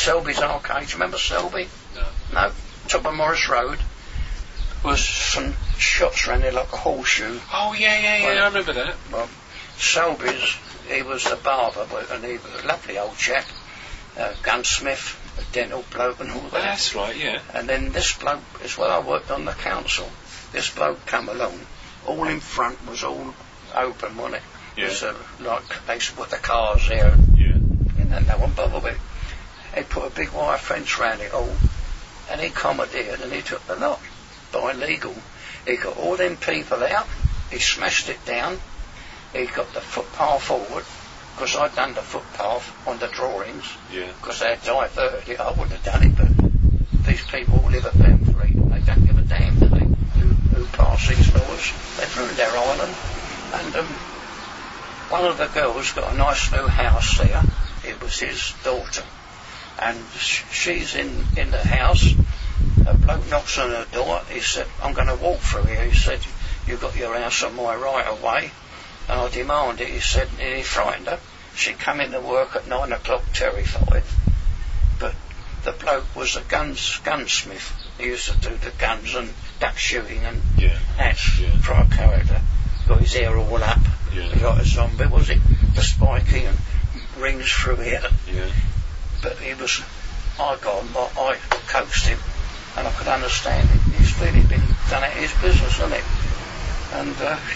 Selby's Arcade. Remember Selby? No. No. Top of Morris Road was some shops around there like a horseshoe. Oh, yeah, I remember that. Well, Selby's, he was the barber, and he was a lovely old chap, gunsmith, a dental bloke and all that. That's right, yeah. And then this bloke, is where I worked on the council, this bloke come along, all in front was all open, wasn't it? Yeah. It was like they used to put the cars there, Yeah. and then no one bothered with it. He put a big wire fence round it all, and he commandeered and he took the lot by legal. He got all them people out, he smashed it down, he got the footpath forward, because I'd done the footpath on the drawings, because they had diverted it. I wouldn't have done it, but these people who live at Benfleet, they don't give a damn, do they, who pass these laws. They've ruined their island. And one of the girls got a nice new house there. It was his daughter. And she's in the house. A bloke knocks on her door. He said, I'm going to walk through here. He said, you've got your house on my right of way. And I demand it. He said, and he frightened her. She come into work at 9 o'clock terrified. But the bloke was a gunsmith. He used to do the guns and duck shooting and hats for our character. Got his hair all up. Like a zombie, was it? The spiky and rings through here. Yeah. But he was, I coaxed him, and I could understand it. He's really been done at his business, hasn't it? And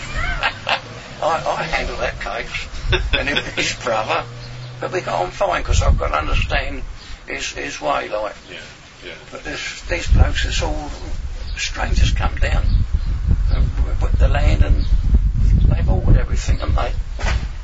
I handled that case, and his brother, but we got on fine because I've got to understand his way, like. Yeah. But these blokes, it's all strangers come down and with the land, and they've ordered everything, haven't they?